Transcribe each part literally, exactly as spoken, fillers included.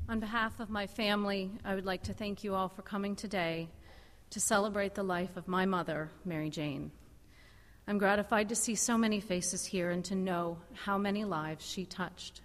On behalf of my family, I would like to thank you all for coming today to celebrate the life of my mother, Mary Jane. I'm gratified to see so many faces here and to know how many lives she touched.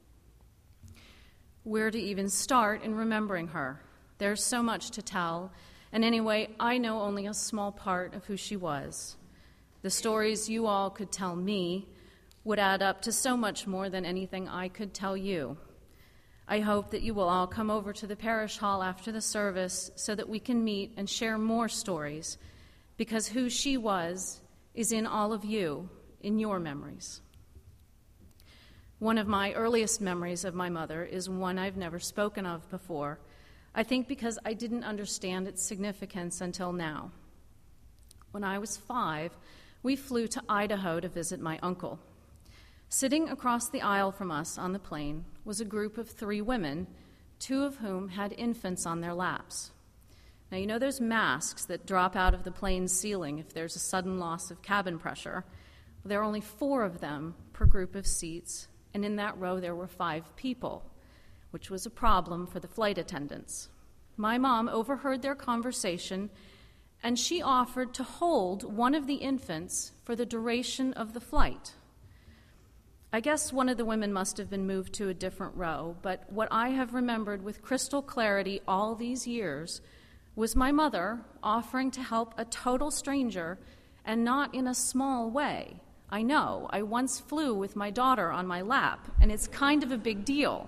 Where to even start in remembering her? There's so much to tell, and anyway, I know only a small part of who she was. The stories you all could tell me would add up to so much more than anything I could tell you. I hope that you will all come over to the parish hall after the service so that we can meet and share more stories, because who she was is in all of you, in your memories. One of my earliest memories of my mother is one I've never spoken of before, I think because I didn't understand its significance until now. When I was five, we flew to Idaho to visit my uncle. Sitting across the aisle from us on the plane was a group of three women, two of whom had infants on their laps. Now, you know those masks that drop out of the plane's ceiling if there's a sudden loss of cabin pressure? Well, there are only four of them per group of seats, and in that row there were five people, which was a problem for the flight attendants. My mom overheard their conversation, and she offered to hold one of the infants for the duration of the flight. I guess one of the women must have been moved to a different row, but what I have remembered with crystal clarity all these years was my mother offering to help a total stranger, and not in a small way. I know, I once flew with my daughter on my lap, and it's kind of a big deal.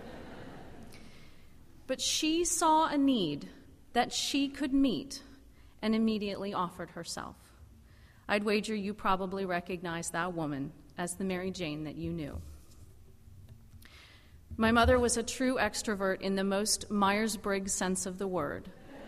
But she saw a need that she could meet and immediately offered herself. I'd wager you probably recognize that woman as the Mary Jane that you knew. My mother was a true extrovert in the most Myers-Briggs sense of the word.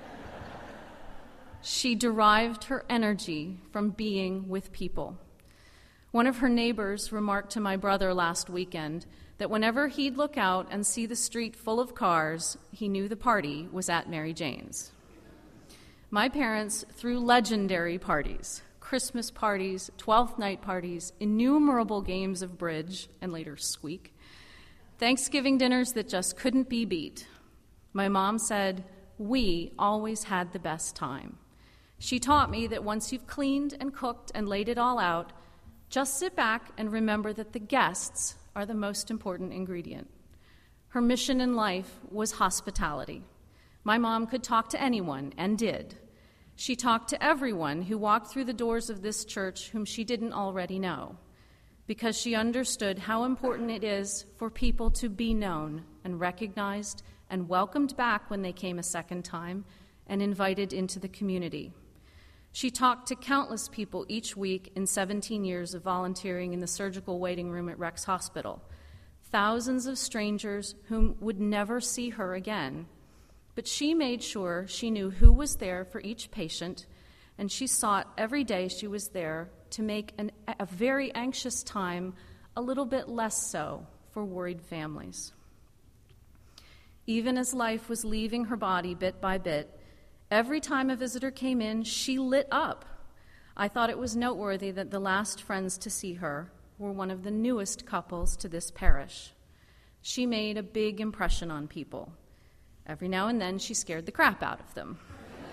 She derived her energy from being with people. One of her neighbors remarked to my brother last weekend that whenever he'd look out and see the street full of cars, he knew the party was at Mary Jane's. My parents threw legendary parties. Christmas parties, twelfth night parties, innumerable games of bridge, and later squeak, Thanksgiving dinners that just couldn't be beat. My mom said, we always had the best time. She taught me that once you've cleaned and cooked and laid it all out, just sit back and remember that the guests are the most important ingredient. Her mission in life was hospitality. My mom could talk to anyone, and did. She talked to everyone who walked through the doors of this church whom she didn't already know, because she understood how important it is for people to be known and recognized and welcomed back when they came a second time and invited into the community. She talked to countless people each week in seventeen years of volunteering in the surgical waiting room at Rex Hospital, thousands of strangers whom would never see her again. But she made sure she knew who was there for each patient, and she sought every day she was there to make an, a very anxious time a little bit less so for worried families. Even as life was leaving her body bit by bit, every time a visitor came in, she lit up. I thought it was noteworthy that the last friends to see her were one of the newest couples to this parish. She made a big impression on people. Every now and then, she scared the crap out of them.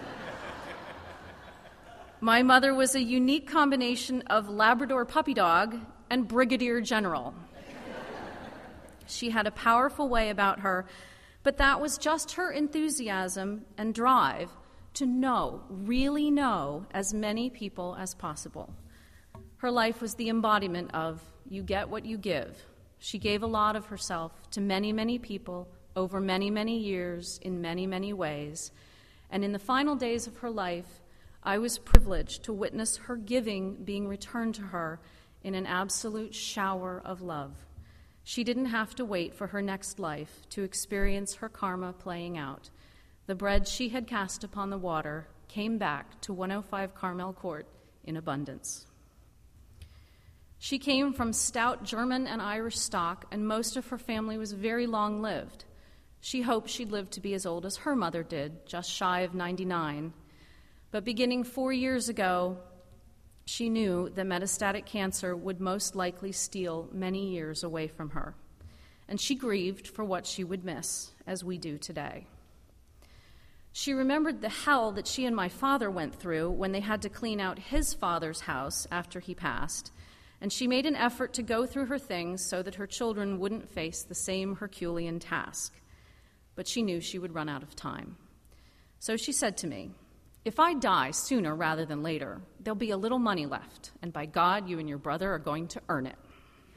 My mother was a unique combination of Labrador puppy dog and brigadier general. She had a powerful way about her, but that was just her enthusiasm and drive to know, really know, as many people as possible. Her life was the embodiment of, you get what you give. She gave a lot of herself to many, many people over many, many years, in many, many ways. And in the final days of her life, I was privileged to witness her giving being returned to her in an absolute shower of love. She didn't have to wait for her next life to experience her karma playing out. The bread she had cast upon the water came back to one oh five Carmel Court in abundance. She came from stout German and Irish stock, and most of her family was very long-lived. She hoped she'd live to be as old as her mother did, just shy of ninety-nine. But beginning four years ago, she knew that metastatic cancer would most likely steal many years away from her. and she grieved for what she would miss, as we do today. She remembered the hell that she and my father went through when they had to clean out his father's house after he passed, and she made an effort to go through her things so that her children wouldn't face the same Herculean task. But she knew she would run out of time. So she said to me, "If I die sooner rather than later, there'll be a little money left, and by God, you and your brother are going to earn it."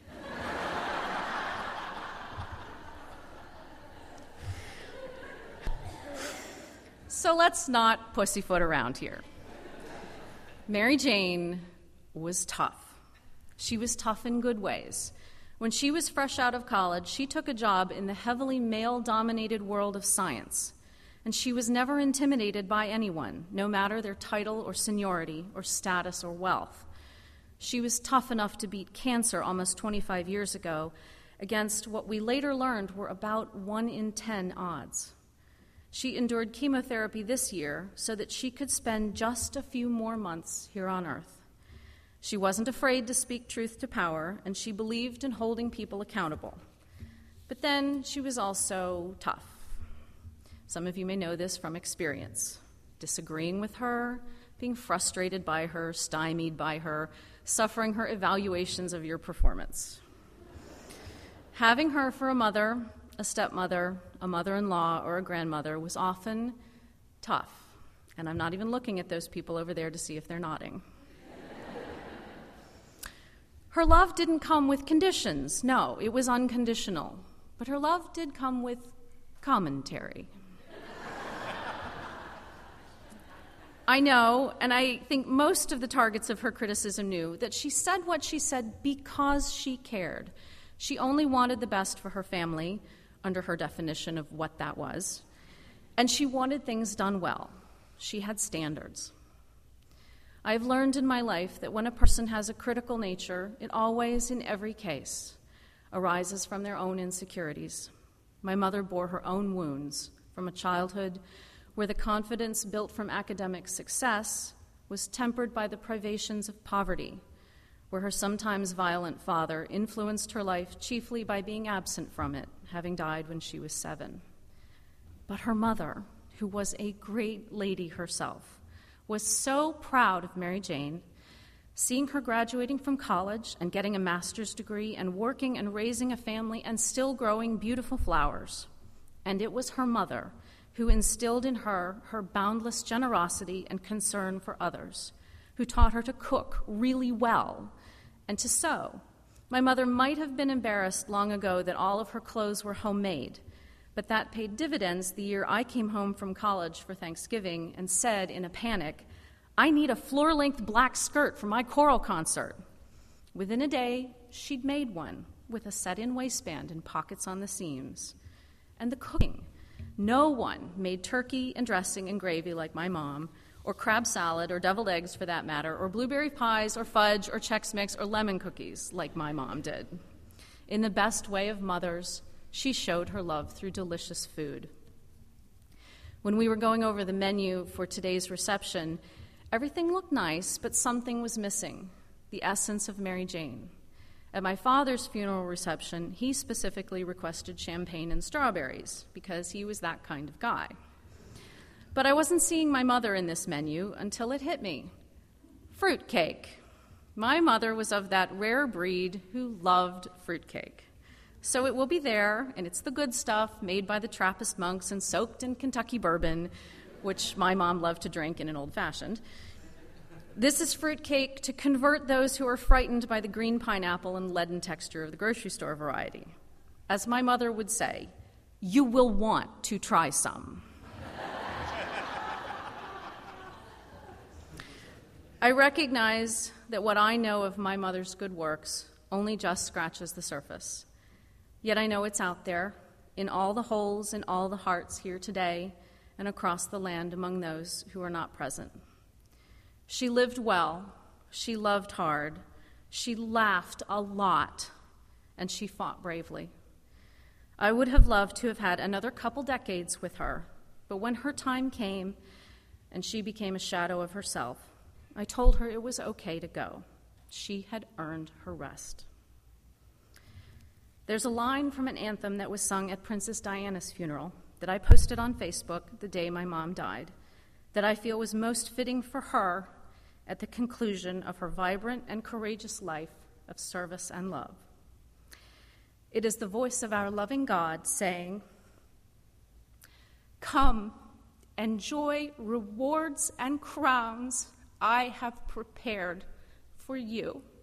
So let's not pussyfoot around here. Mary Jane was tough. She was tough in good ways. When she was fresh out of college, she took a job in the heavily male-dominated world of science, and she was never intimidated by anyone, no matter their title or seniority or status or wealth. She was tough enough to beat cancer almost twenty-five years ago against what we later learned were about one in ten odds. She endured chemotherapy this year so that she could spend just a few more months here on Earth. She wasn't afraid to speak truth to power, and she believed in holding people accountable. But then she was also tough. Some of you may know this from experience. Disagreeing with her, being frustrated by her, stymied by her, suffering her evaluations of your performance. Having her for a mother, a stepmother, a mother-in-law, or a grandmother was often tough. And I'm not even looking at those people over there to see if they're nodding. Her love didn't come with conditions. No, it was unconditional. But her love did come with commentary. I know, and I think most of the targets of her criticism knew, that she said what she said because she cared. She only wanted the best for her family, under her definition of what that was, and she wanted things done well. She had standards. I have learned in my life that when a person has a critical nature, it always, in every case, arises from their own insecurities. My mother bore her own wounds from a childhood where the confidence built from academic success was tempered by the privations of poverty, where her sometimes violent father influenced her life chiefly by being absent from it, having died when she was seven. But her mother, who was a great lady herself, was so proud of Mary Jane, seeing her graduating from college and getting a master's degree and working and raising a family and still growing beautiful flowers. And it was her mother who instilled in her her boundless generosity and concern for others, who taught her to cook really well and to sew. My mother might have been embarrassed long ago that all of her clothes were homemade, but that paid dividends the year I came home from college for Thanksgiving and said in a panic, "I need a floor-length black skirt for my choral concert." Within a day, she'd made one with a set-in waistband and pockets on the seams. And the cooking. No one made turkey and dressing and gravy like my mom, or crab salad, or deviled eggs for that matter, or blueberry pies, or fudge, or Chex Mix, or lemon cookies like my mom did. In the best way of mothers, she showed her love through delicious food. When we were going over the menu for today's reception, everything looked nice, but something was missing, the essence of Mary Jane. At my father's funeral reception, he specifically requested champagne and strawberries because he was that kind of guy. But I wasn't seeing my mother in this menu until it hit me. Fruitcake. My mother was of that rare breed who loved fruitcake. So it will be there, and it's the good stuff made by the Trappist monks and soaked in Kentucky bourbon, which my mom loved to drink in an old-fashioned. This is fruitcake to convert those who are frightened by the green pineapple and leaden texture of the grocery store variety. As my mother would say, you will want to try some. I recognize that what I know of my mother's good works only just scratches the surface. Yet I know it's out there, in all the holes in all the hearts here today and across the land among those who are not present. She lived well, she loved hard, she laughed a lot, and she fought bravely. I would have loved to have had another couple decades with her, but when her time came and she became a shadow of herself, I told her it was okay to go. She had earned her rest. There's a line from an anthem that was sung at Princess Diana's funeral that I posted on Facebook the day my mom died, that I feel was most fitting for her at the conclusion of her vibrant and courageous life of service and love. It is the voice of our loving God saying, "Come, enjoy rewards and crowns I have prepared for you."